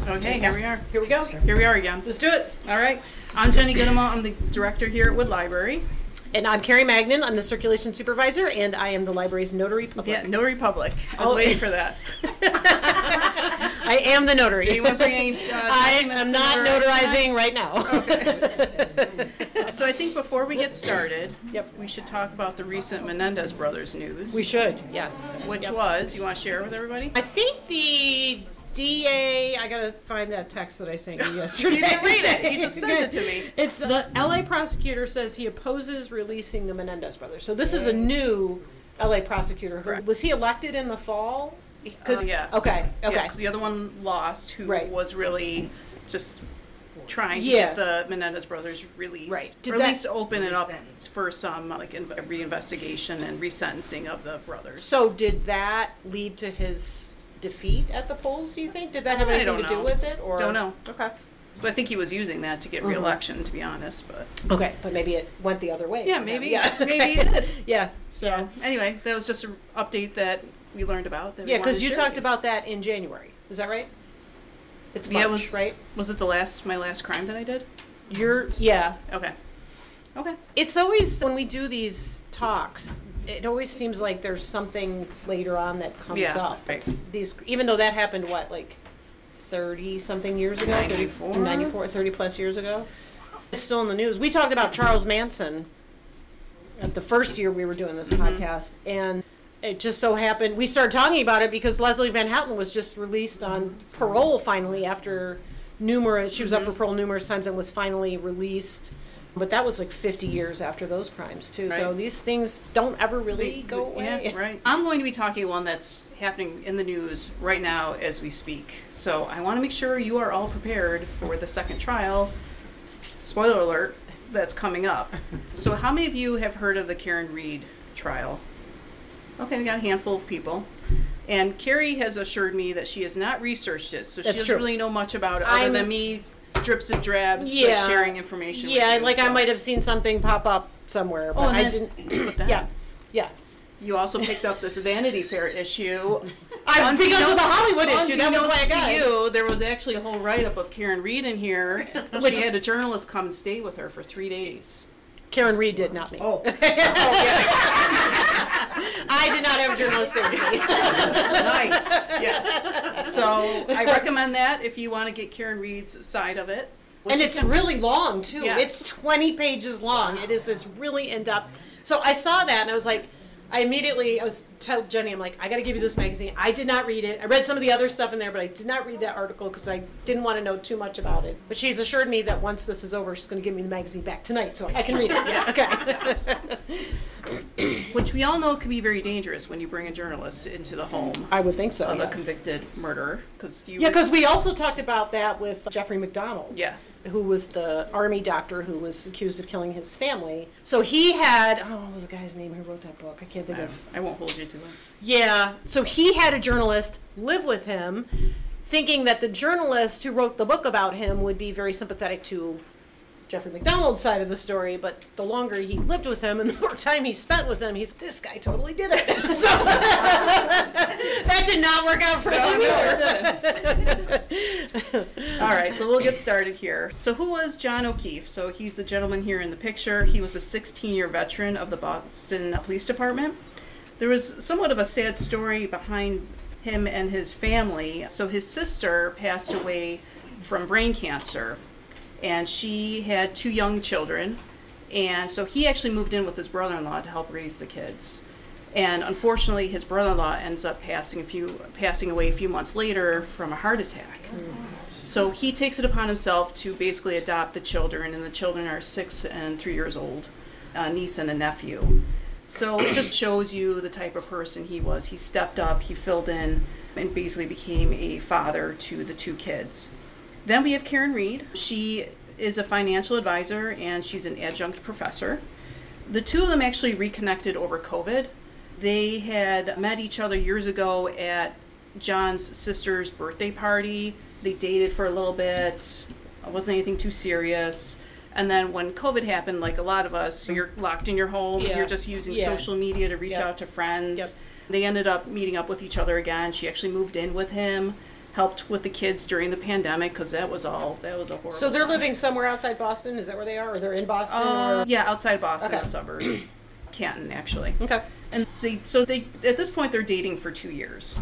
Okay, here we are. Here we go. Here we are again. Let's do it. All right. I'm Jenny Goodema. I'm the director here at Wood Library. And I'm Carrie Magnan. I'm the circulation supervisor, and I am the library's notary public. Yeah, Notary Public. I was waiting for that. I am the notary. Do you want to bring any I am not notarizing right now. Okay. So I think before we get started, Yep. we should talk about the recent Menendez brothers news. We should, yes. Which was, you want to share with everybody? I think the DA, I gotta find that text that I sent you yesterday. You didn't read it. You just sent it to me. It's the LA prosecutor says he opposes releasing the Menendez brothers. So this is a new LA prosecutor. Correct. Was he elected in the fall? Yeah. Okay. Because the other one lost, who Right. was really just trying to Yeah. get the Menendez brothers released. Right. Or at least open it up for some reinvestigation and resentencing of the brothers. So did that lead to his defeat at the polls, do you think? Did that have I anything don't to do know. with it? Or Don't know. Okay. But I think he was using that to get re-election, to be honest. But Okay, but maybe it went the other way. yeah, for him. maybe. Yeah. Maybe it did. Yeah. So anyway, that was just an update that we learned about. That we Yeah, wanted because to you share talked with about that in January. Is that right? It's Yeah, it March, was- right? Was it my last crime that I did? Yeah. Okay. It's always, when we do these talks, it always seems like there's something later on that comes Yeah, up. right. It's these, even though that happened, what, like 30-something years ago? 94? 94, 30 plus years ago? It's still in the news. We talked about Charles Manson at the first year we were doing this podcast, and it just so happened, we started talking about it because Leslie Van Houten was just released on parole finally after she was up for parole numerous times and was finally released. But that was like 50 years after those crimes, too. So Right. these things don't ever really go away. Yeah, right. I'm going to be talking one that's happening in the news right now as we speak. So I want to make sure you are all prepared for the second trial. Spoiler alert, that's coming up. So how many of you have heard of the Karen Reed trial? Okay, we got a handful of people. And Carrie has assured me that she has not researched it, so she That's doesn't true. really know much about it other than me drips and drabs like, Yeah. sharing information Yeah, with you. like I so. might have seen something pop up somewhere, but and I then- didn't. With that, Yeah. You also picked up this Vanity Fair issue. Because of the Hollywood issue, that was why I Unbeknownst got to it. you, there was actually a whole write-up of Karen Reed in here. Which- She had a journalist come and stay with her for 3 days. Karen Reed did, not me. Oh. I did not have a journalist there. Nice. Yes. So I recommend that if you want to get Karen Reed's side of it. And it's really long, too. Yes. It's 20 pages long. It is this really in-depth. So I saw that, and I was like, I was telling Jenny, I'm like, I got to give you this magazine. I did not read it. I read some of the other stuff in there, but I did not read that article because I didn't want to know too much about it. But she's assured me that once this is over, she's going to give me the magazine back tonight so I can read it. Yes. Okay. Which we all know can be very dangerous when you bring a journalist into the home I would think so, of a yeah. convicted murderer. Yeah, because we also talked about that with Jeffrey McDonald. Yeah. Who was the army doctor who was accused of killing his family. So he had, what was the guy's name who wrote that book? I can't think of. I won't hold you to it. Yeah. So he had a journalist live with him, thinking that the journalist who wrote the book about him would be very sympathetic to Jeffrey McDonald's side of the story, but the longer he lived with him and the more time he spent with him, this guy totally did it. So that did not work out for him either. All right, so we'll get started here. So who was John O'Keefe? So he's the gentleman here in the picture. He was a 16-year veteran of the Boston Police Department. There was somewhat of a sad story behind him and his family. So his sister passed away from brain cancer, and she had 2 young children. And so he actually moved in with his brother-in-law to help raise the kids. And unfortunately, his brother-in-law ends up passing away a few months later from a heart attack. So he takes it upon himself to basically adopt the children, and the children are 6 and 3 years old, a niece and a nephew. So it just shows you the type of person he was. He stepped up, he filled in, and basically became a father to the 2 kids. Then we have Karen Reed. She is a financial advisor, and she's an adjunct professor. The 2 of them actually reconnected over COVID. They had met each other years ago at John's sister's birthday party. They dated for a little bit. It wasn't anything too serious. And then when COVID happened, like a lot of us, you're locked in your homes. Yeah. You're just using Yeah. social media to reach Yep. out to friends. Yep. They ended up meeting up with each other again. She actually moved in with him. helped with the kids during the pandemic because that was a horrible. So they're time. living somewhere outside Boston? Is that where they are? Or they're in Boston? Or? Yeah, outside Boston, Okay. the suburbs, Canton actually. Okay. And they at this point they're dating for 2 years.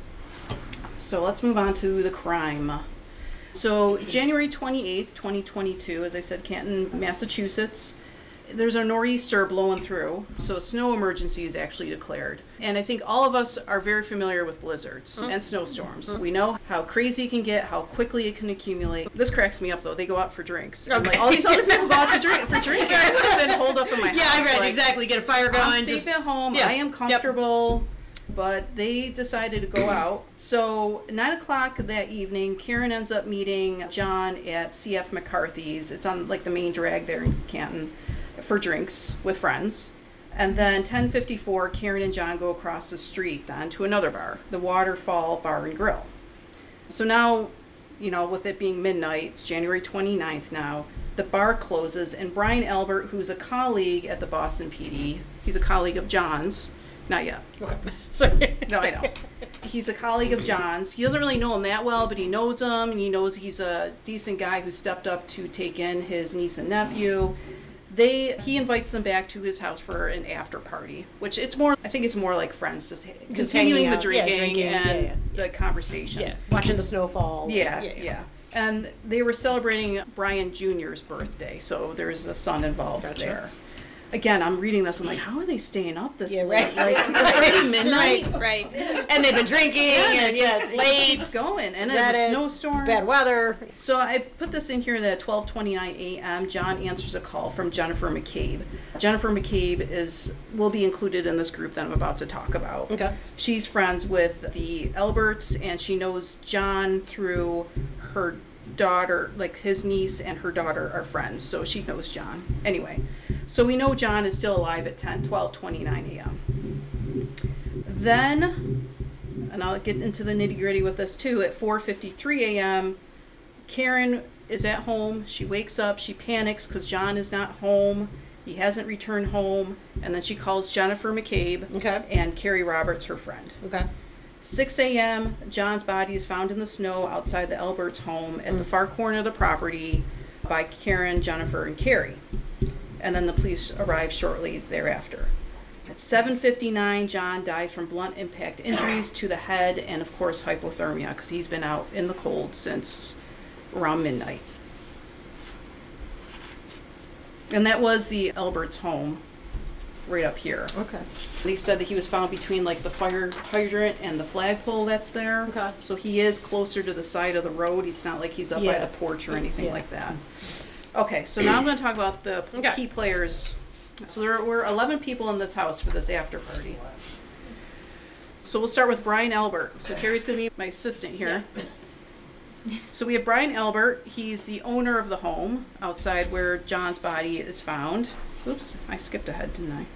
So let's move on to the crime. So January 28th, 2022, as I said, Canton, Massachusetts. There's a nor'easter blowing through, so a snow emergency is actually declared. And I think all of us are very familiar with blizzards and snowstorms. We know how crazy it can get, how quickly it can accumulate. This cracks me up though. They go out for drinks. And, like, all these other people go out to drink for drinking. I would have been holed up in my house. Yeah, right, like, exactly. Get a fire going. I'm safe at home. yeah. I am comfortable. But they decided to go out. So 9 o'clock that evening, Karen ends up meeting John at CF McCarthy's. It's on like the main drag there in Canton for drinks with friends. And then 10:54, Karen and John go across the street then to another bar, the Waterfall Bar and Grill. So now, with it being midnight, it's January 29th now, the bar closes and Brian Albert, who's a colleague at the Boston PD, he's a colleague of John's. Not yet. Okay. Sorry. No, I know. He's a colleague of John's. He doesn't really know him that well, but he knows him, and he knows he's a decent guy who stepped up to take in his niece and nephew. He invites them back to his house for an after party, which I think it's more like friends, just continuing hanging the out. drinking, Yeah, and yeah. the conversation. Yeah. Watching the snowfall. Yeah. And they were celebrating Brian Jr.'s birthday, so there's a son involved there. Again, I'm reading this. I'm like, how are they staying up this late? Right. Like, it's already midnight. Right. And they've been drinking, and it's late. It's going, and That it's a it- snowstorm. It's bad weather. So I put this in here that at 12:29 a.m., John answers a call from Jennifer McCabe. Jennifer McCabe will be included in this group that I'm about to talk about. Okay. She's friends with the Alberts, and she knows John through her daughter, like his niece and her daughter are friends, so she knows John. Anyway, so we know John is still alive at 12:29 a.m. Then, and I'll get into the nitty-gritty with this too, at 4:53 a.m., Karen is at home. She wakes up, she panics because John is not home. He hasn't returned home, and then she calls Jennifer McCabe Okay. and Carrie Roberts, her friend. Okay. 6 a.m., John's body is found in the snow outside the Alberts' home at the far corner of the property by Karen, Jennifer, and Carrie. And then the police arrive shortly thereafter. At 7:59, John dies from blunt impact injuries to the head and, of course, hypothermia because he's been out in the cold since around midnight. And that was the Alberts' home right up here. Okay. They said that he was found between like the fire hydrant and the flagpole that's there. Okay. So he is closer to the side of the road. It's not like he's up by Yeah. the porch or anything Yeah. like that. Okay, so now I'm going to talk about the Okay. key players. So there were 11 people in this house for this after party. So we'll start with Brian Albert. So Carrie's going to be my assistant here. So we have Brian Albert. He's the owner of the home outside where John's body is found. Oops, I skipped ahead, didn't I?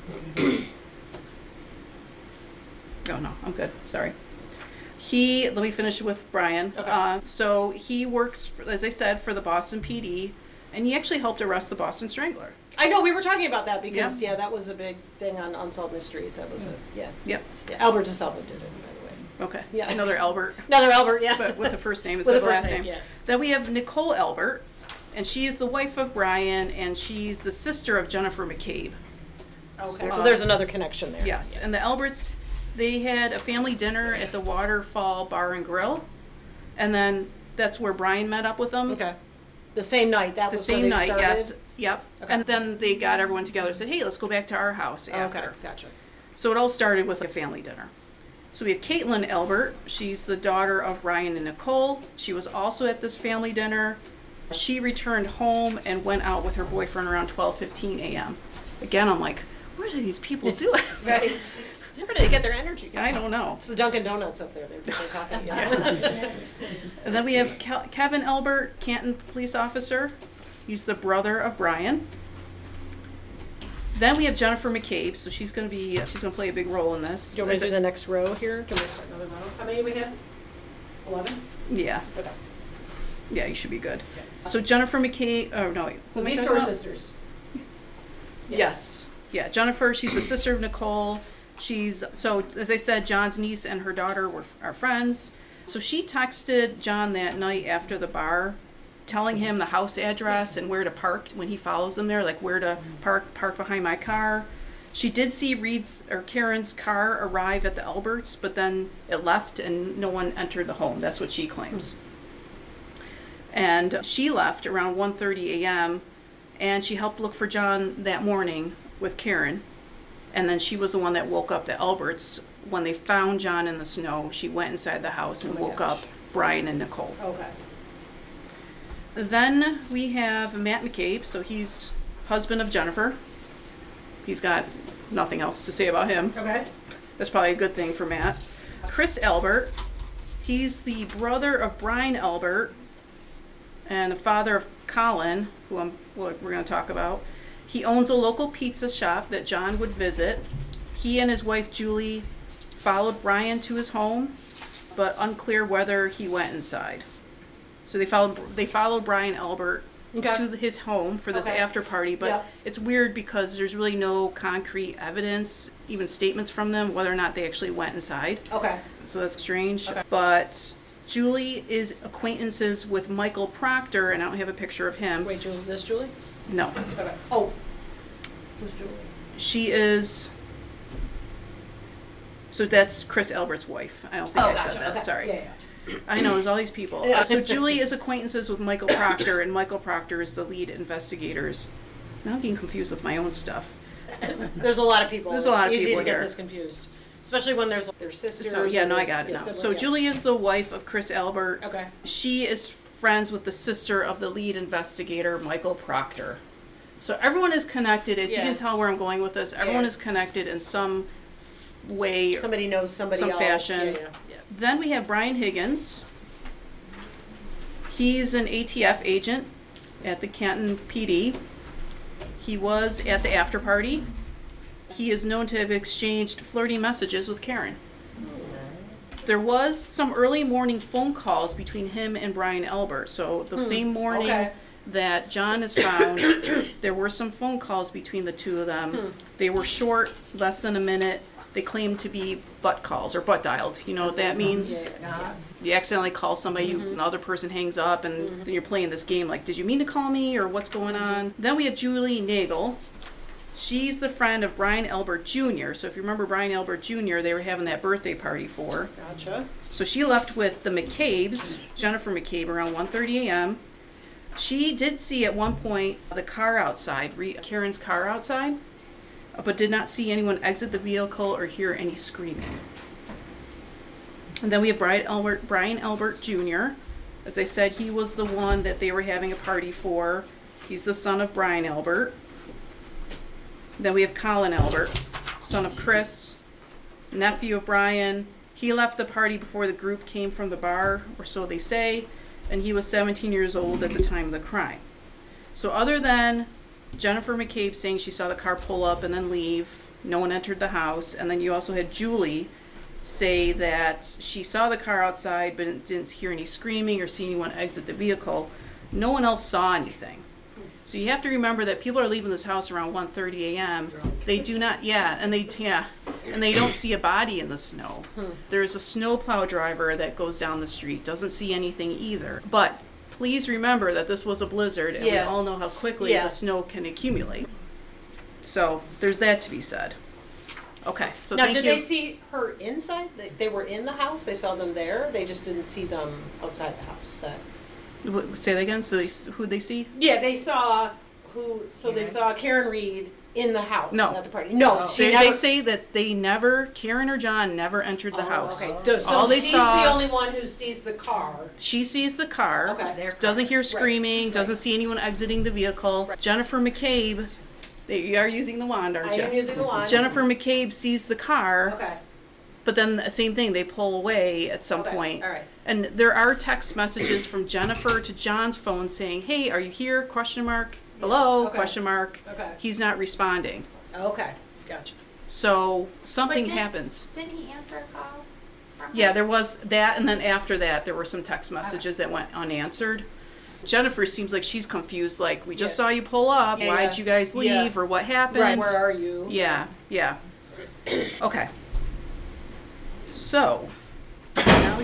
Oh no, I'm good. Sorry. Let me finish with Brian. Okay. So he works, as I said, for the Boston PD, and he actually helped arrest the Boston Strangler. I know, we were talking about that because, that was a big thing on Unsolved Mysteries. That was Yep. Yeah, Albert DeSalvo did it, by the way. Okay. Yeah. Another Albert, Another Albert, yeah. but with the first name With instead the of the first last name, name. yeah. Then we have Nicole Albert, and she is the wife of Brian, and she's the sister of Jennifer McCabe. Okay. So there's another connection there. Yes, and the Alberts, they had a family dinner at the Waterfall Bar and Grill, and then that's where Brian met up with them. Okay. The same night, that The was when same they night, started? yes. Yep. Okay. And then they got everyone together and said, hey, let's go back to our house after. Okay, gotcha. So it all started with a family dinner. So we have Caitlin Albert. She's the daughter of Brian and Nicole. She was also at this family dinner. She returned home and went out with her boyfriend around 12:15 a.m. Again, I'm like, where do these people do it? Right. Where do they get their energy from? I don't know. It's the Dunkin' Donuts up there. They're talking together. And then we have Kevin Albert, Canton police officer. He's the brother of Brian. Then we have Jennifer McCabe, so she's gonna play a big role in this. Do you want me to do the next row here? Do you want me to start another row? How many do we have? 11? Yeah, Okay. yeah, you should be good. So Jennifer McCabe, oh no, wait. So who am I these talking two are about? sisters. Yes, yeah, Jennifer, she's the sister of Nicole. So as I said, John's niece and her daughter are friends. So she texted John that night after the bar, telling him the house address and where to park when he follows them there, like where to park behind my car. She did see Karen's car arrive at the Alberts, but then it left and no one entered the home. That's what she claims. And she left around 1:30 a.m. and she helped look for John that morning with Karen. And then she was the one that woke up the Alberts. When they found John in the snow, she went inside the house and woke up Brian and Nicole. Okay. Then we have Matt McCabe, so he's husband of Jennifer. He's got nothing else to say about him. Okay. That's probably a good thing for Matt. Chris Albert, he's the brother of Brian Albert and the father of Colin, who we're going to talk about. He owns a local pizza shop that John would visit. He and his wife Julie followed Brian to his home, but unclear whether he went inside. So they followed Brian Albert to his home for this after party, but it's weird because there's really no concrete evidence, even statements from them, whether or not they actually went inside. Okay. So that's strange. Okay. But Julie is acquaintances with Michael Proctor, and I don't have a picture of him. Wait, this Julie? No. Okay. Oh. Who's Julie? She is... So that's Chris Albert's wife. I don't think I said that. Okay. Sorry. Yeah. I know, there's all these people. Yeah. So Julie is acquaintances with Michael Proctor, and Michael Proctor is the lead investigators. Now I'm getting confused with my own stuff. There's a lot of people. There's a lot of people here. It's easy to get here. this confused. Especially when there's their sisters. So yeah, no, I got it now. So Julie is the wife of Chris Albert. Okay. She is friends with the sister of the lead investigator, Michael Proctor. So everyone is connected. As you can tell where I'm going with this, everyone is connected in some way. Somebody knows somebody some else. fashion. Yeah. Then we have Brian Higgins. He's an ATF agent at the Canton PD. He was at the after party. He is known to have exchanged flirty messages with Karen. There was some early morning phone calls between him and Brian Albert. So the same morning that John is found, there were some phone calls between the two of them. They were short, less than a minute. They claim to be butt calls or butt dialed. You know what that means? You accidentally call somebody, and the other person hangs up, and then you're playing this game like, did you mean to call me, or what's going on? Then we have Julie Nagel. She's the friend of Brian Albert Jr. So if you remember Brian Albert Jr., they were having that birthday party for. Gotcha. So she left with the McCabes, Jennifer McCabe, around 1:30 a.m. She did see at one point the car outside, Karen's car outside, but did not see anyone exit the vehicle or hear any screaming. And then we have Brian Albert Jr. As I said, he was the one that they were having a party for. He's the son of Brian Albert. Then we have Colin Albert, son of Chris, nephew of Brian. He left the party before the group came from the bar, or so they say, and he was 17 years old at the time of the crime. So other than Jennifer McCabe saying she saw the car pull up and then leave, no one entered the house, and then you also had Julie say that she saw the car outside but didn't hear any screaming or see anyone exit the vehicle. No one else saw anything. So you have to remember that people are leaving this house around 1:30 a.m. They do not, and they don't see a body in the snow. There's a snowplow driver that goes down the street, doesn't see anything either. But please remember that this was a blizzard, and we all know how quickly the snow can accumulate. So there's that to be said. Okay, so now, thank you. did they see her inside? They were in the house. They saw them there. They just didn't see them outside the house. Is that? Say that again. So who'd they see? Yeah, they saw who. So they saw Karen Reed in the house at the party. No, they say that Karen or John never entered the house. Okay. So all they she's saw, the only one who sees the car. She sees the car. Okay. Doesn't hear screaming. Doesn't see anyone exiting the vehicle. Right. Jennifer McCabe. You are using the wand, aren't you? I am using the wand. Jennifer McCabe sees the car. Okay. But then the same thing, they pull away at some point. All right. And there are text messages from Jennifer to John's phone saying, "Hey, are you here? ? Hello? ? Okay. He's not responding. Okay. Gotcha. So something happens. Didn't he answer a call from Yeah, her? there was that, and then after that, there were some text messages that went unanswered. Jennifer seems like she's confused, like, we just saw you pull up, why'd you guys leave, or what happened? Right, where are you? Yeah. Okay. So, now we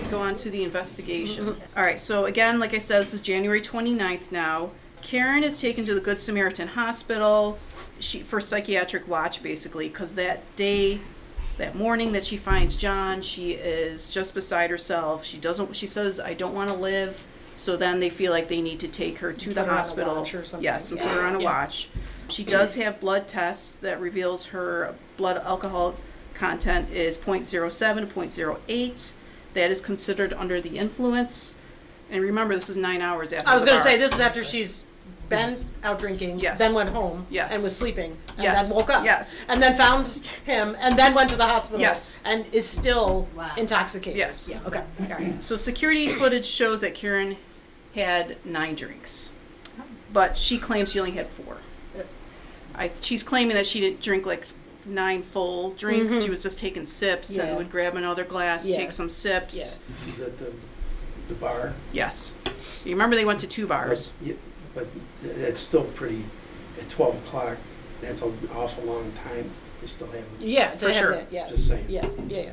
go on to the investigation. All right, so again, like I said, this is January 29th now. Karen is taken to the Good Samaritan Hospital for psychiatric watch, basically, because that morning that she finds John, she is just beside herself. She says, I don't want to live. So then they feel like they need to take her to the hospital. On a watch or something. Yes, and put her on a watch. She does have blood tests that reveals her blood alcohol content is 0.07 to 0.08. That is considered under the influence. And remember, this is 9 hours after I was the going to bar. say, this is after she's been out drinking, Yes. then went home, Yes. and was sleeping, and Yes. then woke up, Yes. and then found him, and then went to the hospital, Yes. and is still intoxicated. Yes. Yeah. Okay. All right. So security footage shows that Karen had 9 drinks, but she claims she only had 4. She's claiming that she didn't drink like 9 full drinks. She was just taking sips Yeah. and would grab another glass, Yeah. take some sips. Yeah. She's at the bar. Yes. You remember they went to 2 bars. But it's still pretty, at 12 o'clock, that's an awful long time to still have, Yeah. To For have sure. that. Yeah. just saying. Yeah. Yeah.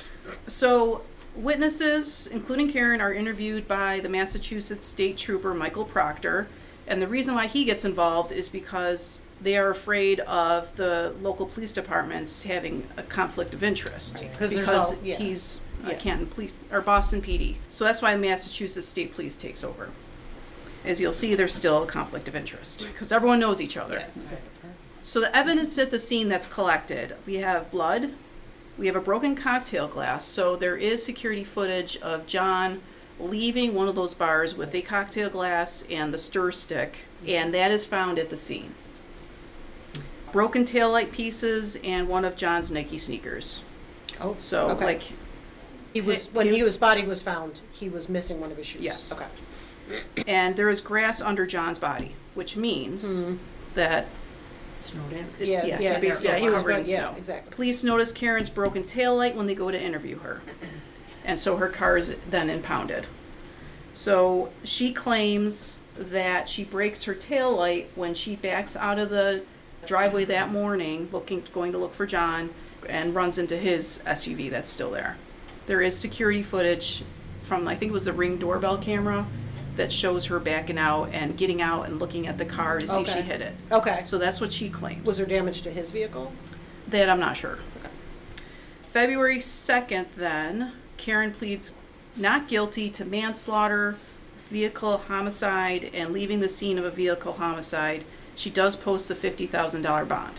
So witnesses, including Karen, are interviewed by the Massachusetts State Trooper Michael Proctor. And the reason why he gets involved is because they are afraid of the local police departments having a conflict of interest. Right. Because There's all- yeah. he's Yeah. Canton Police, or Boston PD. So that's why Massachusetts State Police takes over. As you'll see, there's still a conflict of interest, because everyone knows each other. So the evidence at the scene that's collected, we have blood, we have a broken cocktail glass, so there is security footage of John leaving one of those bars with a cocktail glass and the stir stick, and that is found at the scene. Broken taillight pieces and one of John's Nike sneakers. Oh. So, okay. like, when he was- his body was found, he was missing one of his shoes. Yes. Okay. and there is grass under John's body, which means that Yeah. Yeah, Yeah. basically Yeah. He was. covered in Yeah. snow. Exactly. police notice Karen's broken taillight when they go to interview her. And so her car is then impounded. So she claims that she breaks her taillight when she backs out of the driveway that morning, going to look for John, and runs into his SUV that's still there. There is security footage from, I think it was the Ring doorbell camera, that shows her backing out and getting out and looking at the car to see if she Okay. hit it. Okay. So that's what she claims. Was there damage to his vehicle? That I'm not sure. February 2nd, then, Karen pleads not guilty to manslaughter, vehicle homicide, and leaving the scene of a vehicle homicide. She does post the $50,000 bond.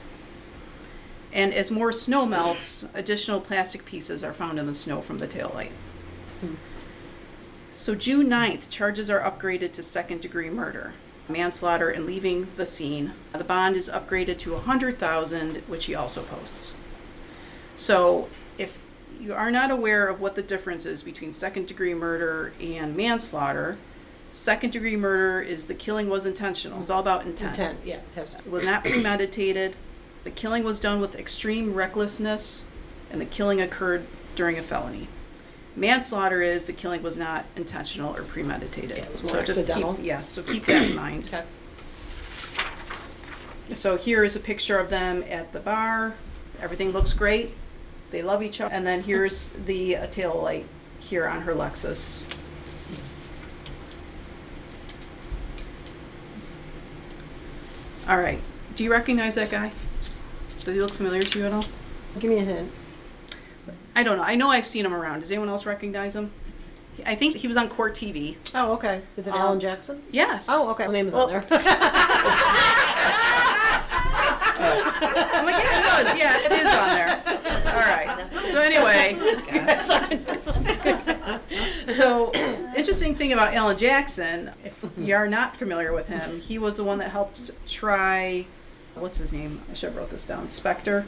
And as more snow melts, additional plastic pieces are found in the snow from the taillight. So June 9th, charges are upgraded to second-degree murder, manslaughter, and leaving the scene. The bond is upgraded to $100,000, which he also posts. So if you are not aware of what the difference is between second-degree murder and manslaughter, second-degree murder is the killing was intentional. It's all about intent. Intent. Yeah. Has. It was not premeditated. The killing was done with extreme recklessness, and the killing occurred during a felony. Manslaughter is the killing was not intentional or premeditated. Yeah, it was more accidental. So keep that in mind. Okay. So here is a picture of them at the bar. Everything looks great. They love each other. And then here's the tail light here on her Lexus. All right. Do you recognize that guy? Does he look familiar to you at all? Give me a hint. I don't know. I know I've seen him around. Does anyone else recognize him? I think he was on Court TV. Oh, okay. Is it Alan Jackson? Yes. Oh, okay. His name is Well- on there. I'm like, yeah, it was. Yeah, it is on there. All right. So anyway, so interesting thing about Alan Jackson, if you are not familiar with him, he was the one that helped try, what's his name? I should have wrote this down. Spector.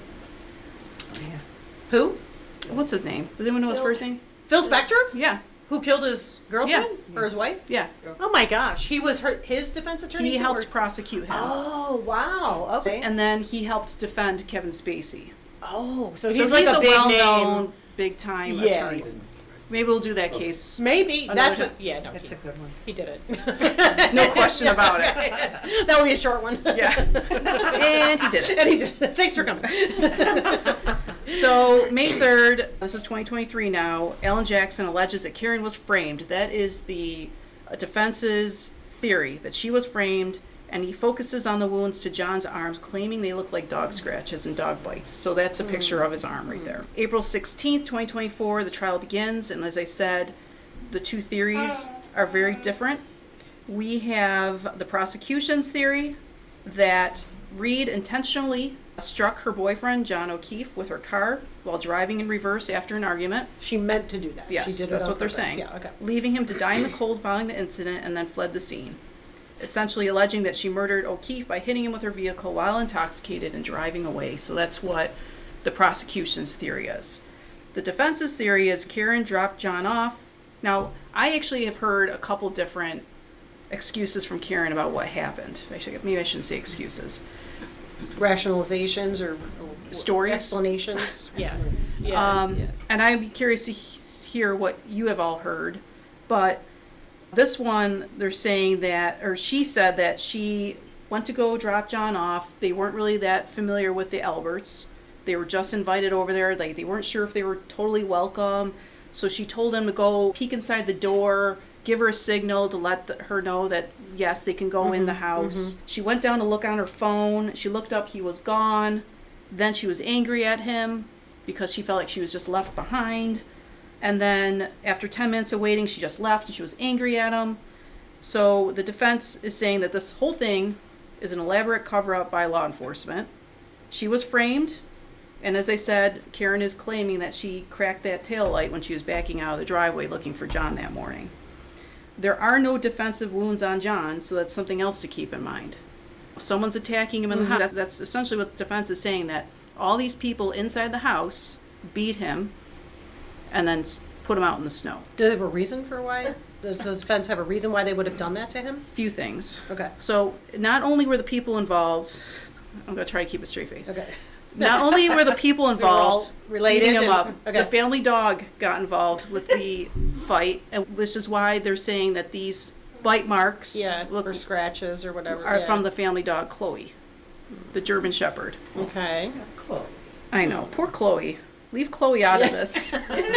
Who? What's his name? Does anyone know his first name? Phil Spector? Yeah. Who killed his girlfriend Yeah. or his wife? Yeah. Oh my gosh, he was his defense attorney. He too, helped or- prosecute him. Oh wow. Okay. And then he helped defend Kevin Spacey. Oh, so So he's like a big well-known, name. big-time Yeah. attorney. Maybe we'll do that case. Maybe Another that's time. yeah. No, That's a good one. he did it. No question about it. That would be a short one. Yeah. And he did it. And he did it. Thanks for coming. So, May 3rd, this is 2023 now, Alan Jackson alleges that Karen was framed. That is the defense's theory, that she was framed, and he focuses on the wounds to John's arms, claiming they look like dog scratches and dog bites. So that's a picture of his arm right there. April 16th, 2024, the trial begins, and as I said, the two theories are very different. We have the prosecution's theory that Reed intentionally struck her boyfriend, John O'Keefe, with her car while driving in reverse after an argument. She meant to do that. Yes, she did that's it on what they're purpose. saying. Yeah, okay. Leaving him to die in the cold following the incident and then fled the scene. Essentially alleging that she murdered O'Keefe by hitting him with her vehicle while intoxicated and driving away. So that's what the prosecution's theory is. The defense's theory is Karen dropped John off. Now, I actually have heard a couple different excuses from Karen about what happened. Maybe I shouldn't say excuses. Rationalizations or Stories? explanations. Yeah. And I'd be curious to hear what you have all heard. But this one, they're saying that, or she said that she went to go drop John off. They weren't really that familiar with the Alberts. They were just invited over there. Like, they weren't sure if they were totally welcome. So she told him to go peek inside the door, give her a signal to let her know that, yes, they can go in the house. She went down to look on her phone. She looked up, he was gone. Then she was angry at him because she felt like she was just left behind. And then after 10 minutes of waiting, she just left and she was angry at him. So the defense is saying that this whole thing is an elaborate cover-up by law enforcement. She was framed. And as I said, Karen is claiming that she cracked that taillight when she was backing out of the driveway looking for John that morning. There are no defensive wounds on John, so that's something else to keep in mind. If someone's attacking him in the house, that's essentially what the defense is saying, that all these people inside the house beat him and then put him out in the snow. Do they have a reason for why? Does the defense have a reason why they would have done that to him? Few things. Okay. So not only were the people involved, I'm going to try to keep a straight face. Okay. Not only were the people involved related beating him and- up, okay. the family dog got involved with the fight, and which is why they're saying that these bite marks or scratches or whatever. are from the family dog Chloe, the German Shepherd. Okay. I know, poor Chloe. Leave Chloe out of this.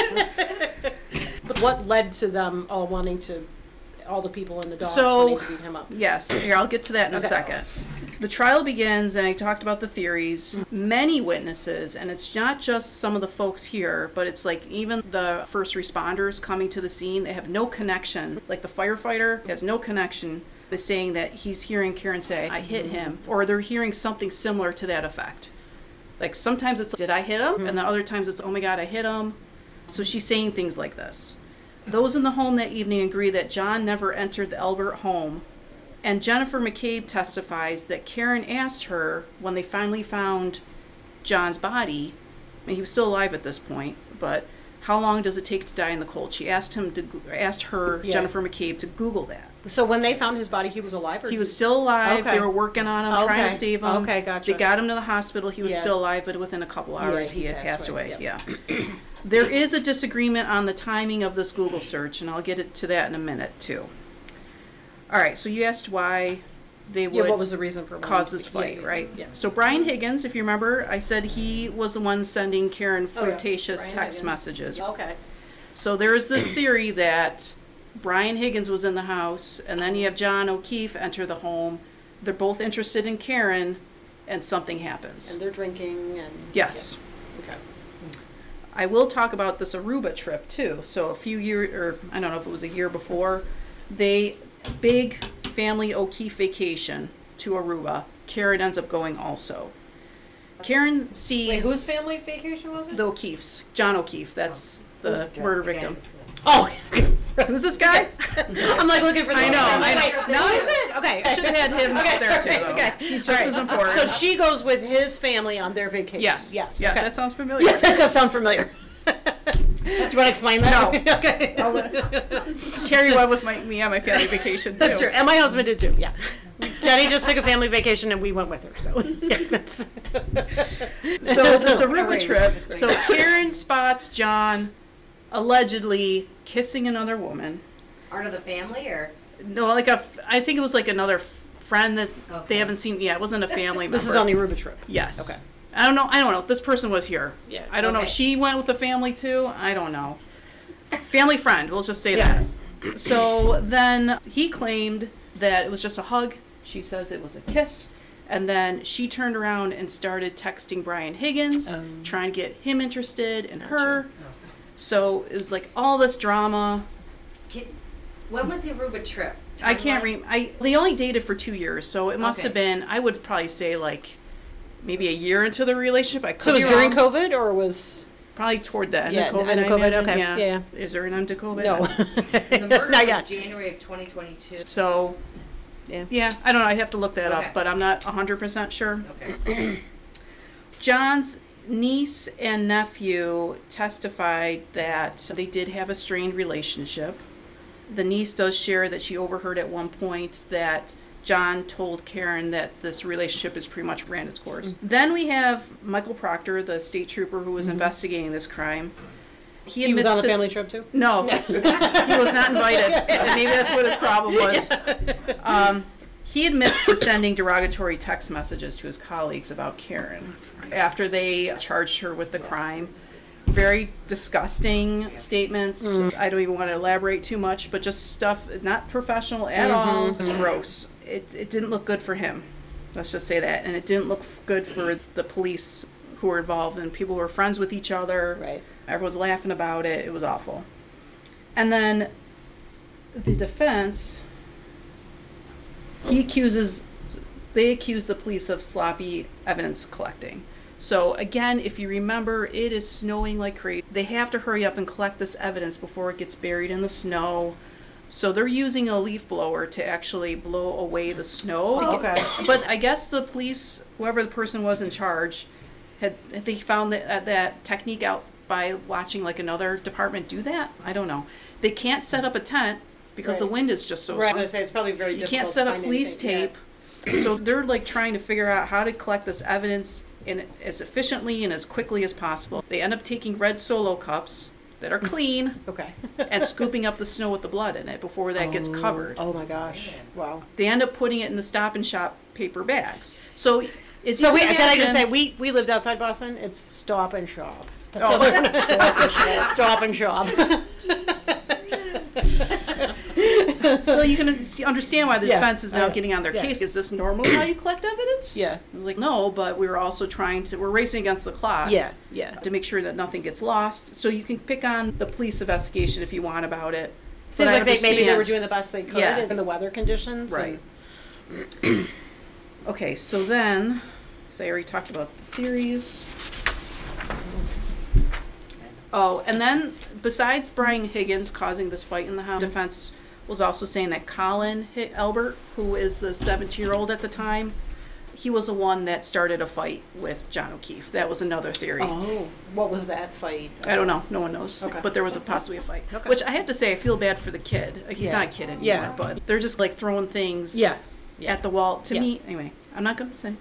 But what led to them all wanting to, all the people in the dogs So- wanting to beat him up? Yes, here, I'll get to that in a second. The trial begins, and I talked about the theories. Many witnesses, and it's not just some of the folks here, but it's like even the first responders coming to the scene, they have no connection. Like the firefighter has no connection to saying that he's hearing Karen say, I hit him, or they're hearing something similar to that effect. Like sometimes it's, did I hit him? And then other times it's, oh my God, I hit him. So she's saying things like this. Those in the home that evening agree that John never entered the Albert home. And Jennifer McCabe testifies that Karen asked her when they finally found John's body, I mean, he was still alive at this point, but how long does it take to die in the cold? She asked her, Jennifer McCabe, to Google that. So when they found his body, he was alive? Or He was still alive. Okay. They were working on him, trying Okay. to save him. Okay, gotcha. They got him to the hospital. He was Yeah. still alive, but within a couple hours he he had passed passed away. away. Yeah. There is a disagreement on the timing of this Google search, and I'll get to that in a minute too. All right, so you asked why they would what was the reason for cause this fight, yeah, right? Yeah. So Brian Higgins, if you remember, I said he was the one sending Karen flirtatious Brian text Higgins. messages. Okay. So there is this theory that Brian Higgins was in the house, and then you have John O'Keefe enter the home. They're both interested in Karen, and something happens. And they're drinking and... Yes. Yeah. Okay. I will talk about this Aruba trip too. So a few years, or I don't know if it was a year before, big family O'Keefe vacation to Aruba. Karen ends up going also. Karen sees Wait, whose family vacation was it? the O'Keefes. John O'Keefe, that's the murder victim. Oh! Who's this guy? I'm like looking for the... I know. Wait, no, is it? Okay. I should have had him up there too, though. Okay. He's just as important. So she goes with his family on their vacation. Yes. Yes. Yeah, okay. that sounds familiar. That does sound familiar. Do you want to explain that? No. Okay. Carrie went with me on my family vacation too. That's true. And my husband did too, yeah. Jenny just took a family vacation and we went with her, so. Yeah, that's... So this Aruba trip, so Karen spots John allegedly kissing another woman. Part of the family, or? No, I think it was like another friend that they Okay. haven't seen. Yeah, it wasn't a family member. This is on the Aruba trip. Yes. Okay. I don't know. This person was here. Yeah, I don't know. okay. She went with the family too. I don't know. Family friend. We'll just say Yeah. that. So then he claimed that it was just a hug. She says it was a kiss. And then she turned around and started texting Brian Higgins, trying to get him interested in her. So it was like all this drama. When was the Aruba trip? I can't Timeline? they only dated for 2 years, so it must Okay. have been, I would probably say like maybe a year into the relationship. I could So it be was during wrong. COVID or was Probably toward the end Yeah, of COVID. end of I COVID, imagine. okay, Yeah. yeah. Is there an end to COVID? no? The murder Not was yet. January of 2022. So, Yeah. I don't know. I'd have to look that Okay. up, but I'm not 100% sure. Okay. John's niece and nephew testified that they did have a strained relationship. The niece does share that she overheard at one point that John told Karen that this relationship has pretty much ran its course. Then we have Michael Proctor, the state trooper who was investigating this crime. He was admits on the to- family trip too. No, he was not invited. And maybe that's what his problem was. He admits to sending derogatory text messages to his colleagues about Karen after they charged her with the crime. Very disgusting statements. I don't even want to elaborate too much, but just stuff not professional at all. It's gross. It didn't look good for him. Let's just say that. And it didn't look good for the police who were involved and people who were friends with each other. Right. Everyone's laughing about it. It was awful. And then the defense, they accuse the police of sloppy evidence collecting. So again, if you remember, it is snowing like crazy. They have to hurry up and collect this evidence before it gets buried in the snow. So they're using a leaf blower to actually blow away the snow. Okay. But I guess the police, whoever the person was in charge, they found that technique out by watching like another department do that. I don't know. They can't set up a tent because the Right. wind is just so Right. I was strong. gonna say it's probably very You difficult. can't set to up find police anything. tape. So they're like trying to figure out how to collect this evidence in as efficiently and as quickly as possible. They end up taking red Solo cups that are clean Yeah. Okay. and scooping up the snow with the blood in it before that gets covered. Oh my gosh! Wow. They end up putting it in the Stop and Shop paper bags. So it's So can I just say we lived outside Boston. It's Stop and Shop. That's Oh. all they're gonna- Stop and Shop. So you can understand why the Yeah. defense is now getting on their Yeah. case. Is this normal how you collect evidence? Yeah. Like, no, but we were also we're racing against the clock. Yeah. Yeah. To make sure that nothing gets lost. So you can pick on the police investigation if you want about it. Seems But I like maybe they were understand. doing the best they could Yeah. in the weather conditions. Right. Okay, so then, so I already talked about the theories. Oh, and then besides Brian Higgins causing this fight in the house, defense was also saying that Colin hit Albert, who is the 17-year-old at the time. He was the one that started a fight with John O'Keefe. That was another theory. Oh, what was that fight? I don't know. No one knows. Okay. But there was possibly a fight. Okay. Which I have to say, I feel bad for the kid. Like, he's Yeah. not a kid anymore. Yeah. But they're just like throwing things Yeah. Yeah. at the wall. To Yeah. me, anyway, I'm not going to say.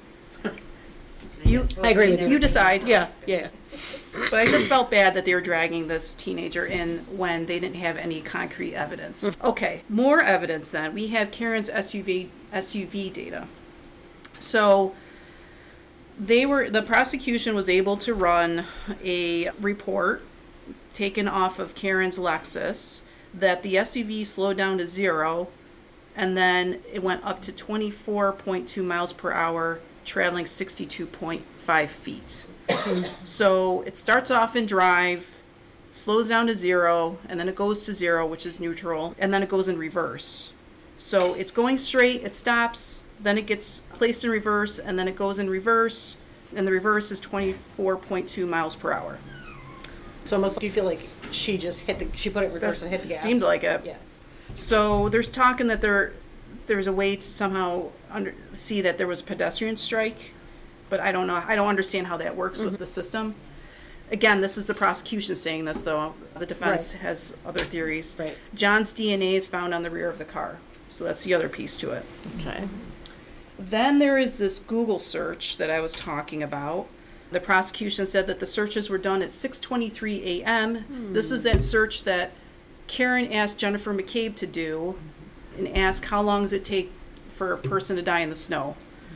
I agree with you. You decide. Yeah. Yeah. But I just felt bad that they were dragging this teenager in when they didn't have any concrete evidence. Okay, more evidence then. We have Karen's SUV data. So the prosecution was able to run a report taken off of Karen's Lexus that the SUV slowed down to 0 and then it went up to 24.2 miles per hour, traveling 62.5 feet. So it starts off in drive, slows down to 0, and then it goes to 0, which is neutral, and then it goes in reverse. So it's going straight, it stops, then it gets placed in reverse, and then it goes in reverse, and the reverse is 24.2 miles per hour. It's almost like you feel like she just she put it in reverse and hit the gas. Seemed like it. Yeah. So there's talking that there's a way to somehow see that there was a pedestrian strike, but I don't know. I don't understand how that works with the system. Again, this is the prosecution saying this, though. The defense Right. has other theories. Right. John's DNA is found on the rear of the car, so that's the other piece to it. Okay. Then there is this Google search that I was talking about. The prosecution said that the searches were done at 6:23 a.m. This is that search that Karen asked Jennifer McCabe to do and asked how long does it take for a person to die in the snow.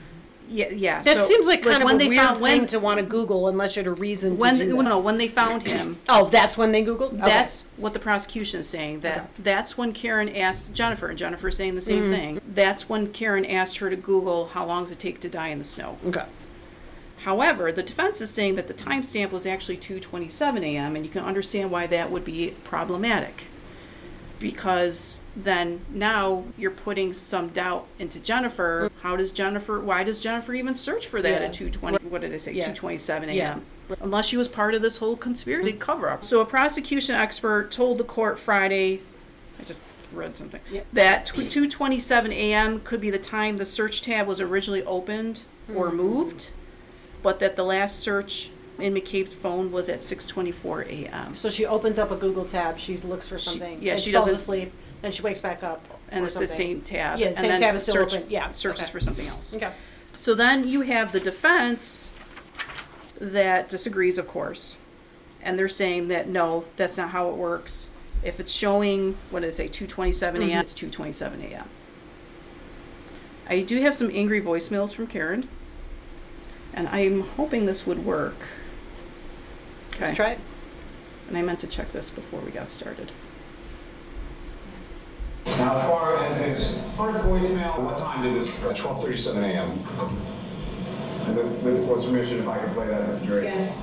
Yeah. That so, seems like kind when of a they weird found, thing to want to Google unless you had a reason to when do that. no, when they found him, Oh, that's when they Googled? Okay. that's what the prosecution is saying. That Okay. that's when Karen asked Jennifer, and Jennifer's saying the same thing. That's when Karen asked her to Google how long does it take to die in the snow. Okay. However, the defense is saying that the timestamp was actually 2:27 a.m., and you can understand why that would be problematic. Because then now you're putting some doubt into Jennifer. Why does Jennifer even search for that Yeah. at 2:20? What did I say? Yeah. 2:27 a.m. Yeah. Unless she was part of this whole conspiracy cover-up. So a prosecution expert told the court Friday, I just read something, Yep. that 2:27 a.m. could be the time the search tab was originally opened or moved, but that the last search in McCabe's phone was at 6:24 a.m. So she opens up a Google tab, she looks for something, yeah, and she she falls doesn't- asleep, then she wakes back up. And or it's the something. same tab. Yeah, and same then tab is still search- open. Yeah, searches okay. for something else. Okay. So then you have the defense that disagrees, of course, and they're saying that no, that's not how it works. If it's showing, what did it say, 2:27 a.m., it's 2:27 a.m. I do have some angry voicemails from Karen, and I'm hoping this would work. Let's try it. And I meant to check this before we got started. Now, as far as his first voicemail, what time did this? 12:37 a.m. With the court's permission, if I could play that for the jury. Yes.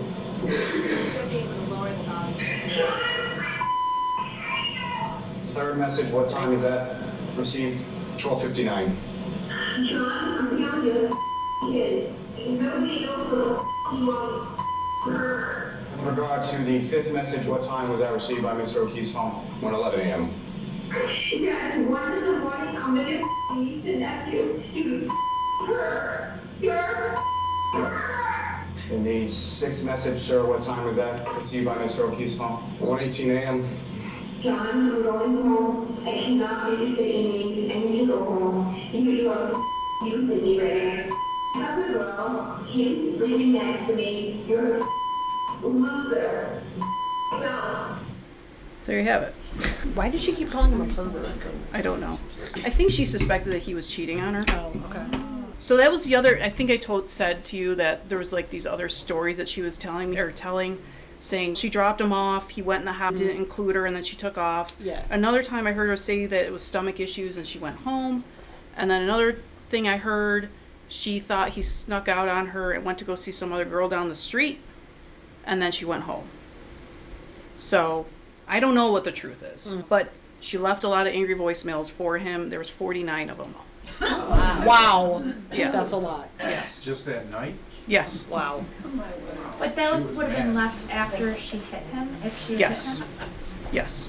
Third message, what time is that received? 12:59. With regard to the fifth message, what time was that received by Mr. O'Keefe's phone? 1:11 a.m. In the sixth message, sir, what time was that received by Mr. O'Keefe's phone? 1:18 a.m. John, I'm going home. I cannot babysit me. I need to go home. You are you with me right now. Another girl, he's sleeping next to me. You're a loser. No. There you have it. Why does she keep calling him a pervert? I don't know. I think she suspected that he was cheating on her. Oh, okay. So that was the other. I think I said to you that there was like these other stories that she was telling, saying she dropped him off. He went in the house, didn't include her, and then she took off. Yeah. Another time I heard her say that it was stomach issues, and she went home. And then another thing I heard, she thought he snuck out on her and went to go see some other girl down the street, and then she went home. So I don't know what the truth is, but she left a lot of angry voicemails for him. There was 49 of them. Wow. Yeah. That's a lot. Yes. Just that night? Yes. Wow. But that would have been left after she hit him, if she Yes. hit him? Yes.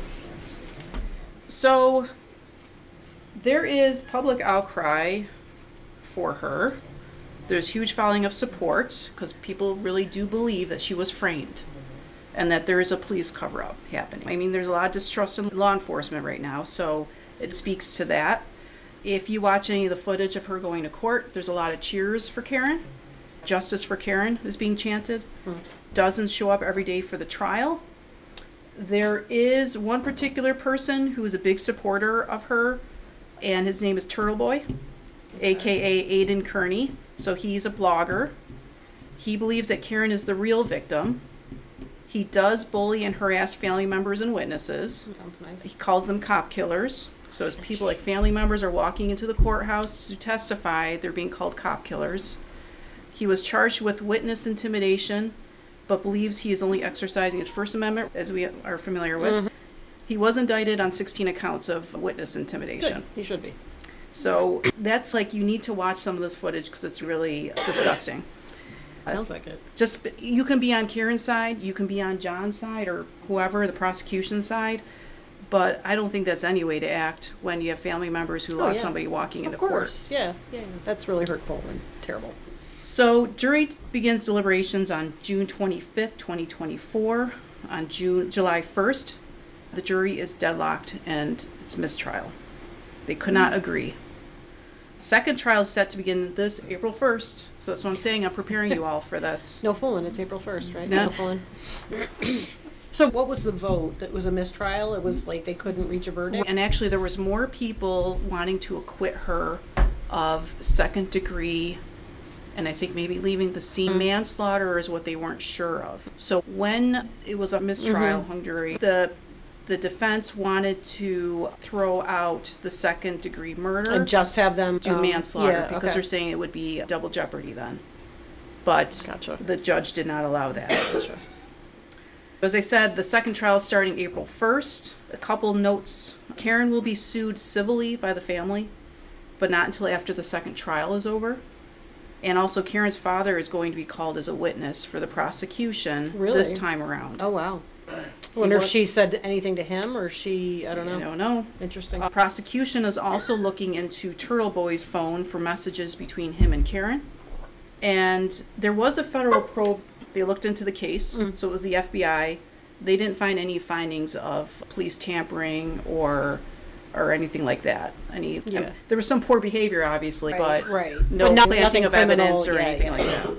So there is public outcry for her. There's huge following of support because people really do believe that she was framed and that there is a police cover-up happening. I mean, there's a lot of distrust in law enforcement right now, so it speaks to that. If you watch any of the footage of her going to court, there's a lot of cheers for Karen. Justice for Karen is being chanted. Dozens show up every day for the trial. There is one particular person who is a big supporter of her, and his name is Turtle Boy, aka Aiden Kearney. So he's a blogger. He believes that Karen is the real victim. He does bully and harass family members and witnesses. Sounds nice. He calls them cop killers. So as people like family members are walking into the courthouse to testify, they're being called cop killers. He was charged with witness intimidation, but believes he is only exercising his First Amendment, as we are familiar with. He was indicted on 16 accounts of witness intimidation. Good. He should be. So that's like, you need to watch some of this footage because it's really disgusting. Sounds like it. Just, you can be on Karen's side, you can be on John's side, or whoever, the prosecution side, but I don't think that's any way to act when you have family members who lost yeah. somebody walking into Of court. course. Yeah. Yeah. That's really hurtful and terrible. So jury begins deliberations on June 25th, 2024. On July 1st, the jury is deadlocked and it's mistrial. They could not agree. Second trial is set to begin this April 1st. So that's what I'm saying. I'm preparing you all for this. No fooling. It's April 1st, right? No. No fooling. So what was the vote? It was a mistrial? It was like they couldn't reach a verdict? And actually, there was more people wanting to acquit her of second degree, and I think maybe leaving the scene manslaughter is what they weren't sure of. So when it was a mistrial hung jury, the defense wanted to throw out the second degree murder And just have them do manslaughter yeah, because okay. they're saying it would be double jeopardy then. But Gotcha. the judge did not allow that. As I said, the second trial is starting April 1st. A couple notes. Karen will be sued civilly by the family, but not until after the second trial is over. And also Karen's father is going to be called as a witness for the prosecution Really? this time around. Oh, wow. I wonder if she said anything to him or she, I don't know. I don't know. Interesting. Prosecution is also looking into Turtle Boy's phone for messages between him and Karen. And there was a federal probe. They looked into the case, so it was the FBI. They didn't find any findings of police tampering or anything like that. Yeah. There was some poor behavior, obviously, but right. no But planting nothing of criminal, evidence or yeah, anything yeah, like that.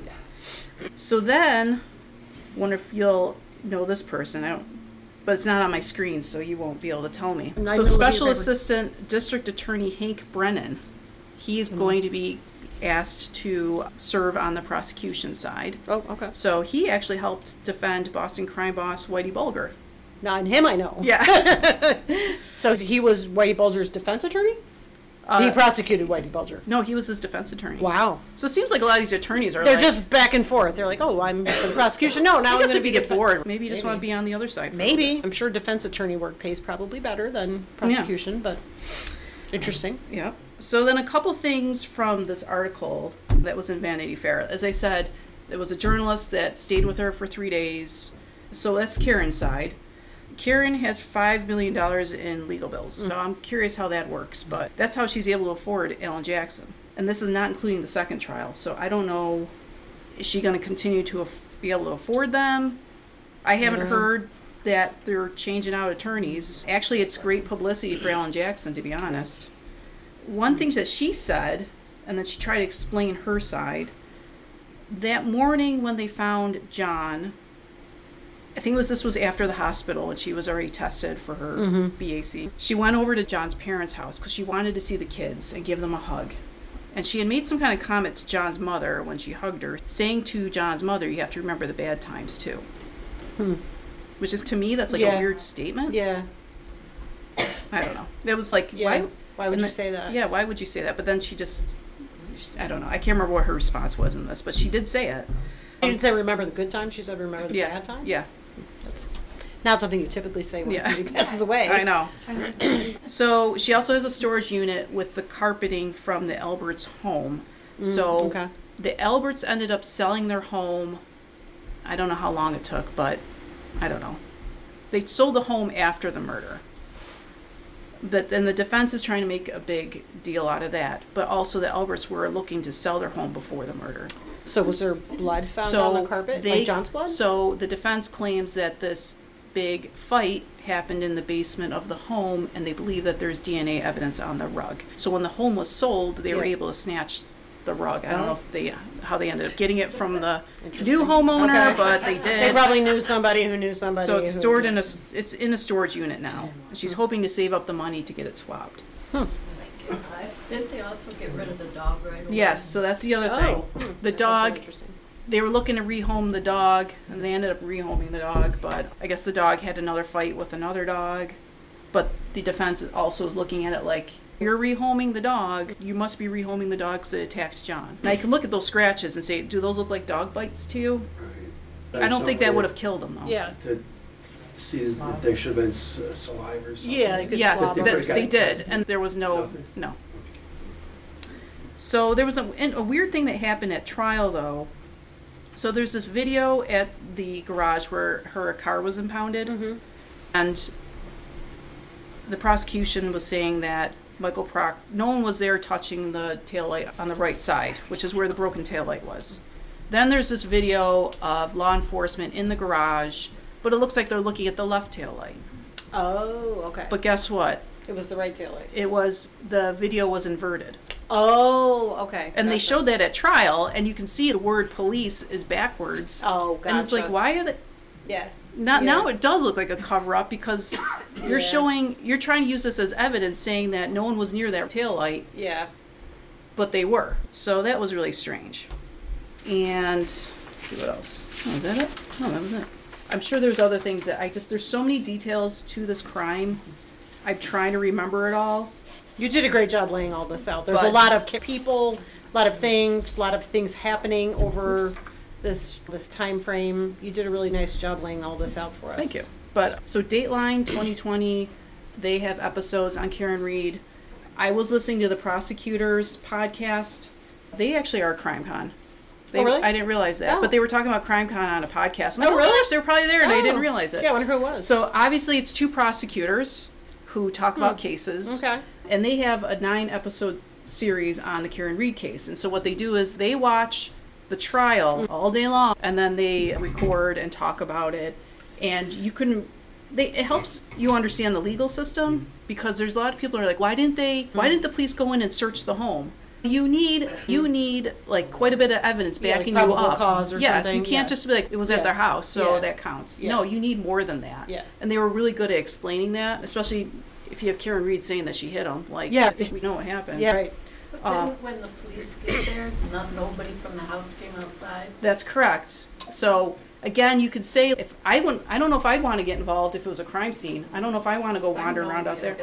So then, wonder if you'll know this person. I don't, but it's not on my screen, so you won't be able to tell me. I So know Special who you- Assistant District Attorney Hank Brennan, he's going to be asked to serve on the prosecution side. Oh, okay. So he actually helped defend Boston crime boss Whitey Bulger. Now, and him I know. Yeah. So he was Whitey Bulger's defense attorney? He prosecuted Whitey Bulger. No, he was his defense attorney. Wow. So it seems like a lot of these attorneys are They're like, just back and forth. They're like, oh, I'm for the prosecution. No, now I I'm guess going to if be you get bored, maybe you just want to be on the other side. For a little Maybe. bit. I'm sure defense attorney work pays probably better than prosecution, but interesting. Yeah. So then a couple things from this article that was in Vanity Fair. As I said, there was a journalist that stayed with her for 3 days. So that's Karen's side. Karen has $5 million in legal bills. So I'm curious how that works, but that's how she's able to afford Alan Jackson. And this is not including the second trial. So I don't know, is she going to continue to be able to afford them? I haven't heard that they're changing out attorneys. Actually, it's great publicity for Alan Jackson, to be honest. One thing that she said, and then she tried to explain her side, that morning when they found John, I think this was after the hospital and she was already tested for her BAC. She went over to John's parents' house because she wanted to see the kids and give them a hug. And she had made some kind of comment to John's mother when she hugged her, saying to John's mother, you have to remember the bad times too. Which is, to me, that's like a weird statement. Yeah. I don't know. It was like, Yeah. Why would and you then- say that? Yeah, why would you say that? But then she just, I don't know. I can't remember what her response was in this, but she did say it. She didn't say remember the good times. She said remember the Yeah. bad times. Yeah. That's not something you typically say when Yeah. somebody passes away. I know. So she also has a storage unit with the carpeting from the Alberts home. So okay. the Alberts ended up selling their home. I don't know how long it took, but I don't know. They sold the home after the murder. But then the defense is trying to make a big deal out of that. But also the Alberts were looking to sell their home before the murder. So was there blood found on the carpet? Like John's blood? So the defense claims that this big fight happened in the basement of the home, and they believe that there's DNA evidence on the rug. So when the home was sold, they were Yeah. able to snatch the rug. I don't know Oh. if how they ended up getting it from the Interesting. new homeowner, Okay. but they did. They probably knew somebody who knew somebody. So it's who- stored in it's in a storage unit now. She's hoping to save up the money to get it swapped. Didn't they also get rid of the dog right away? Yes, so that's the other Oh, thing. The that's also dog, interesting. they were looking to rehome the dog, and they ended up rehoming the dog, but I guess the dog had another fight with another dog. But the defense also is looking at it like, you're rehoming the dog, you must be rehoming the dogs that attacked John. Now you can look at those scratches and say, do those look like dog bites to you? I don't think that would have killed him, though. Yeah. To see that there should have been saliva or something. Yeah, you could Yes, swab them. they did, and there was Nothing? no. So there was a weird thing that happened at trial, though. So there's this video at the garage where her car was impounded, and the prosecution was saying that Michael no one was there touching the taillight on the right side, which is where the broken taillight was. Then there's this video of law enforcement in the garage, but it looks like they're looking at the left taillight. Oh, okay. But guess what? It was the right taillight. The video was inverted. Oh, okay. And they Gotcha. showed that at trial, and you can see the word police is backwards. Oh, gotcha. And it's like, why are they... Yeah. Now it does look like a cover-up because you're Yeah. you're trying to use this as evidence saying that no one was near that taillight, Yeah. but they were. So that was really strange. And let's see what else. Oh, is that it? No, that was it. I'm sure there's other things that there's so many details to this crime. I'm trying to remember it all. You did a great job laying all this out. There's a But- lot of people, a lot of things happening over this time frame. You did a really nice job laying all this out for us. Thank you. But so Dateline 2020, they have episodes on Karen Reed. I was listening to the Prosecutors podcast. They actually are CrimeCon. Oh, really? I didn't realize that. Oh. But they were talking about CrimeCon on a podcast. I'm like, Oh, really? gosh, they were probably there and I Oh. didn't realize it. Yeah, I wonder who it was. So obviously it's two prosecutors who talk about cases. Okay. And they have a 9-episode series on the Karen Reed case. And so what they do is they watch the trial all day long and then they record and talk about it. And it helps you understand the legal system because there's a lot of people who are like, why didn't the police go in and search the home? You need like quite a bit of evidence Yeah, like backing you probable up. cause or yes, something, you can't yeah. just be like, it was Yeah. at their house, so Yeah. that counts. Yeah. No, you need more than that. Yeah. And they were really good at explaining that, especially if you have Karen Reed saying that she hit him. Like, Yeah. I think we know what happened. Yeah, right. But then when the police get there, nobody from the house came outside. That's correct. So again, you could say if I don't know if I'd want to get involved if it was a crime scene. I don't know if I want to go wandering around out there.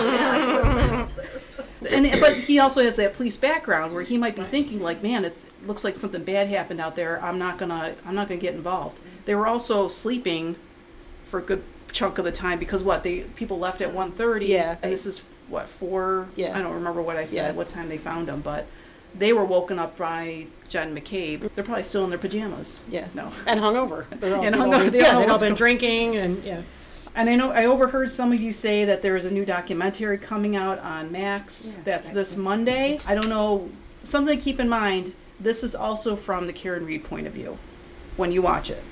But he also has that police background where he might be thinking like, man, it looks like something bad happened out there. I'm not gonna get involved. They were also sleeping for a good chunk of the time because people left at 1:30. Yeah. And this is 4. Yeah. I don't remember what I said, Yeah. what time they found him, but they were woken up by Jen McCabe. They're probably still in their pajamas. Yeah. No. And hungover. And hungover. They Yeah, don't know they'd all what's been going- drinking and yeah. And I know I overheard some of you say that there is a new documentary coming out on Max. That's this Monday. I don't know. Something to keep in mind. This is also from the Karen Reed point of view when you watch it.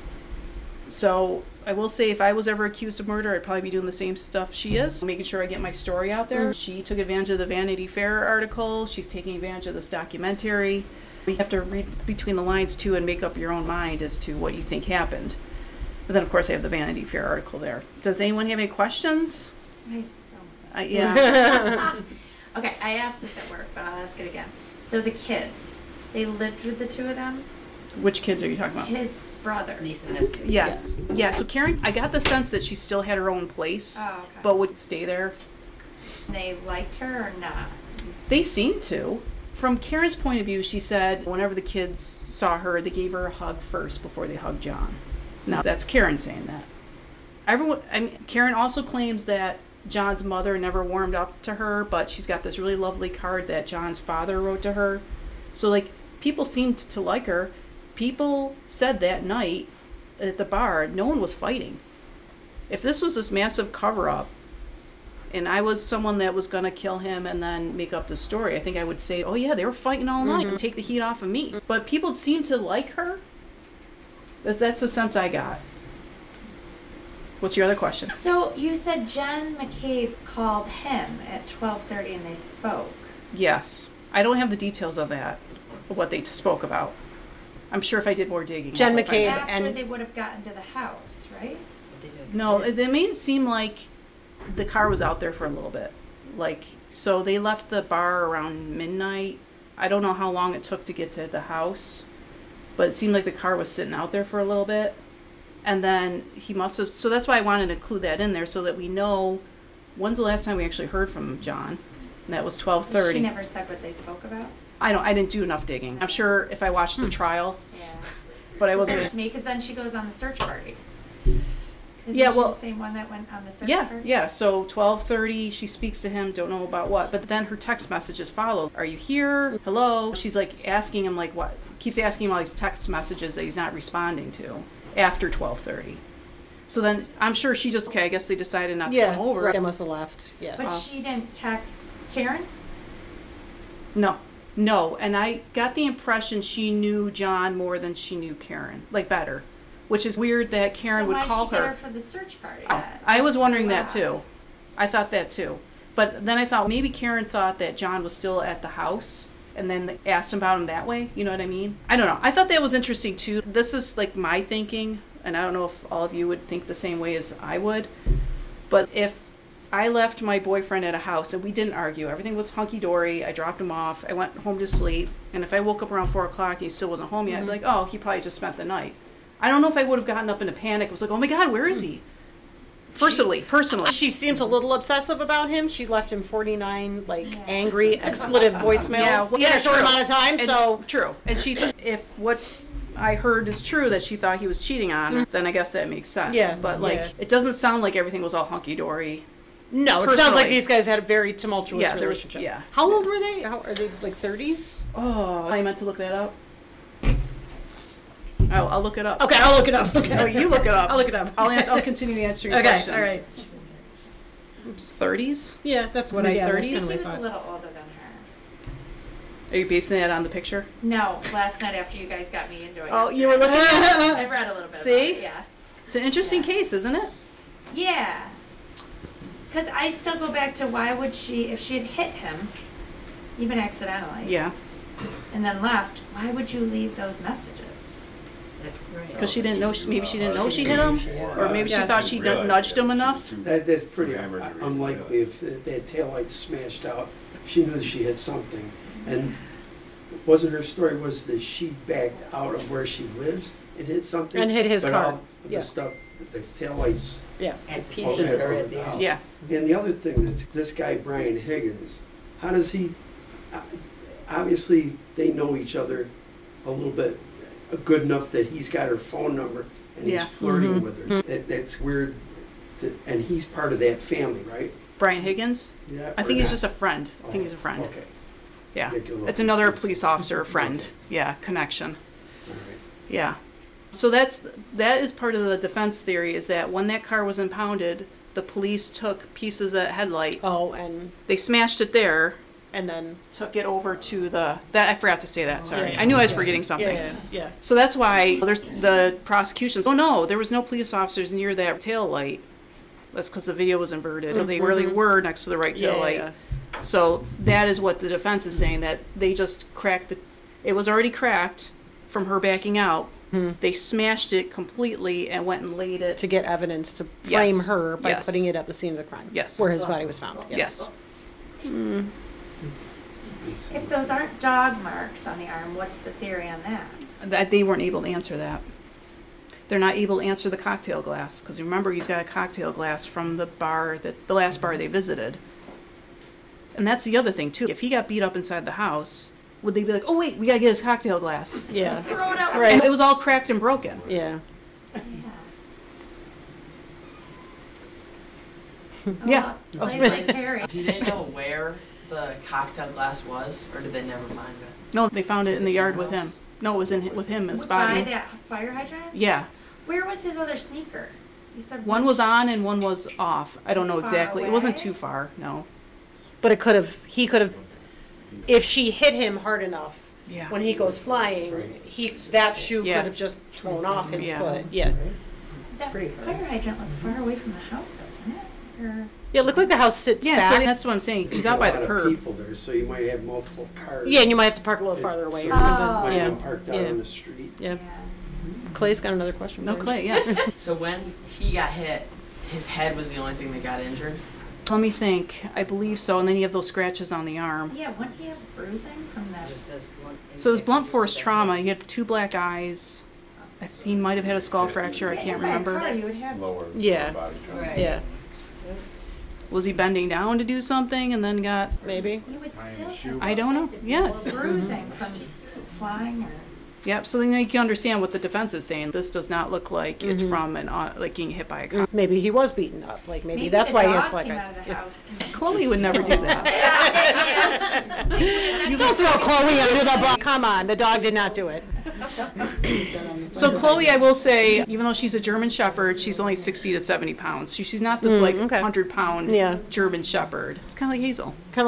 So I will say if I was ever accused of murder, I'd probably be doing the same stuff she is, making sure I get my story out there. She took advantage of the Vanity Fair article. She's taking advantage of this documentary. You have to read between the lines too and make up your own mind as to what you think happened. But then, of course, I have the Vanity Fair article there. Does anyone have any questions? I have so many. Yeah. Okay, I asked this at work, but I'll ask it again. So the kids, they lived with the two of them? Which kids are you talking about? His brothers. Yes. Yeah, so Karen, I got the sense that she still had her own place, Oh, okay. but would stay there. They liked her or not? They seemed to. From Karen's point of view, she said whenever the kids saw her, they gave her a hug first before they hugged John. Now, that's Karen saying that. Karen also claims that John's mother never warmed up to her, but she's got this really lovely card that John's father wrote to her. So, like, people seemed to like her. People said that night at the bar, no one was fighting. If this was this massive cover-up, and I was someone that was going to kill him and then make up the story, I think I would say, oh yeah, they were fighting all night and take the heat off of me. But people seemed to like her. That's the sense I got. What's your other question? So you said Jen McCabe called him at 12:30 and they spoke. Yes. I don't have the details of that, of what they spoke about. I'm sure if I did more digging. Jen I could find McCabe out. After and- they would have gotten to the house, right? No, it made it seem like the car was out there for a little bit. Like, so they left the bar around midnight. I don't know how long it took to get to the house, but it seemed like the car was sitting out there for a little bit. And then he must have, so that's why I wanted to include that in there so that we know when's the last time we actually heard from John. And that was 12:30. She never said what they spoke about? I didn't do enough digging. I'm sure if I watched the trial, Yeah. but I To wasn't. me, because then she goes on the search party. Isn't Yeah, she well- the same one that went on the search Yeah, party? yeah. So 12:30, she speaks to him. Don't know about what, but then her text messages follow. Are you here? Hello. She's like asking him like what? Keeps asking him all these text messages that he's not responding to after 12:30. So then I'm sure she just I guess they decided not to Yeah, come over. right. They must have left. Yeah. But she didn't text Karen? No, and I got the impression she knew John more than she knew Karen, like better, which is weird that Karen Then would why'd call she get her. her for the search party? Oh, I was wondering that Wow. too. I thought that too. But then I thought maybe Karen thought that John was still at the house and then asked him about him that way. You know what I mean? I don't know. I thought that was interesting too. This is like my thinking, and I don't know if all of you would think the same way as I would. But if I left my boyfriend at a house and we didn't argue. Everything was hunky-dory. I dropped him off. I went home to sleep. And if I woke up around 4 o'clock and he still wasn't home yet, I'd be like, oh, he probably just spent the night. I don't know if I would have gotten up in a panic. I was like, oh my God, where is he? Personally. She seems a little obsessive about him. She left him 49 angry expletive voicemails in a short amount of time. So true. And if what I heard is true that she thought he was cheating on her, then I guess that makes sense. Yeah, But yeah. it doesn't sound like everything was all hunky dory. no, it sounds like Personally. these guys had a very tumultuous Yeah, there was- relationship. yeah. How old were they? Are they like 30s? Oh, I meant to look that up. Oh, I'll look it up. Okay, I'll look it up. Okay. Oh, you look it up. I'll look it up. I'll continue to answer your Okay, questions. all right. 30s? Yeah, that's what Maybe I thought. 30s? She was That's a kind of what I thought. little older than her. Are you basing that on the picture? No, last night after you guys got me into it. Oh, you were looking at I read a little bit See? about it, yeah. It's an interesting case, isn't it? Yeah. Because I still go back to why would she, if she had hit him, even accidentally, Yeah. and then left, why would you leave those messages? Because she didn't know, maybe she didn't know she hit him? Or maybe she Yeah. thought she nudged him enough? That's pretty unlikely. If that taillight smashed out, she knew she hit something. And wasn't her story was that she backed out of where she lives and hit something? And hit his but car. all Yeah. the stuff, the taillights. Yeah. And pieces are at the end. Yeah. And the other thing that's, this guy, Brian Higgins, how does he, obviously, they know each other a little bit, good enough that he's got her phone number and Yeah. he's flirting with her. That's weird, and he's part of that family, right? Brian Higgins? Yeah. I or think he's not? just a friend. I think he's a friend. Okay. Yeah. Make it a little It's another confusing. police officer friend. Okay. Yeah, connection. All right. Yeah. So that is part of the defense theory, is that when that car was impounded, the police took pieces of that headlight, Oh, and they smashed it there, then. took it over to that I forgot to say that, sorry. Yeah. I knew I was forgetting something. Yeah. So that's why there's the prosecutions. Oh no, there was no police officers near that tail light. That's because the video was inverted. They really were next to the right tail light. Yeah. So that is what the defense is saying, that they just cracked it was already cracked from her backing out. They smashed it completely and went and laid it. To get evidence to frame Yes. her by Yes. putting it at the scene of the crime. Yes. Where his body was found. Yeah. Yes. If those aren't dog marks on the arm, what's the theory on that? That they weren't able to answer that. They're not able to answer the cocktail glass, because remember, he's got a cocktail glass from the last bar they visited. And that's the other thing too. If he got beat up inside the house, would they be like, "Oh wait, we gotta get his cocktail glass"? Yeah. Throw it out. Right. It was all cracked and broken. Yeah. Yeah. Plays like Harry. Do they know where the cocktail glass was, or did they never find it? No, they found it in the yard with him. No, it was with him in his By body. that fire hydrant? Yeah. Where was his other sneaker? You said One was on and one was off. I don't know Far exactly. It wasn't away? too far. No. But he could have, if she hit him hard enough, Yeah. when he goes flying, that shoe Yeah. could have just flown off his Yeah. foot. Yeah. that fire hydrant looked far away from the house, though, didn't it? Or Yeah, it looked like the house sits Yeah. back. So that's what I'm saying. He's out by the A lot of curb. people there, so you might have multiple cars. Yeah, and you might have to park a little farther away So or something. Might Yeah. have been parked out Yeah. on the street. Yeah. yeah. Clay's got another question. No for you. Clay. Yes. So when he got hit, his head was the only thing that got injured? Let me think. I believe so. And then you have those scratches on the arm. Yeah, wouldn't he have bruising from that? So it was blunt force trauma. He had 2 black eyes. He might have had a skull fracture. I can't remember. You would have Yeah. Yeah. Was he bending down to do something and then got? Maybe. you would still I don't know. Yeah. bruising from flying or Yep. So then you can understand what the defense is saying. This does not look like it's from like getting hit by a car. Maybe he was beaten up. Like maybe that's the why he has dog black came eyes. out of the Yeah. house and- Chloe would never do that. Don't throw Chloe under the bus. Come on, the dog did not do it. So Chloe, I will say, even though she's a German Shepherd, she's only 60 to 70 pounds. She's not this like okay. 100-pound Yeah. German Shepherd. It's kind of like Hazel.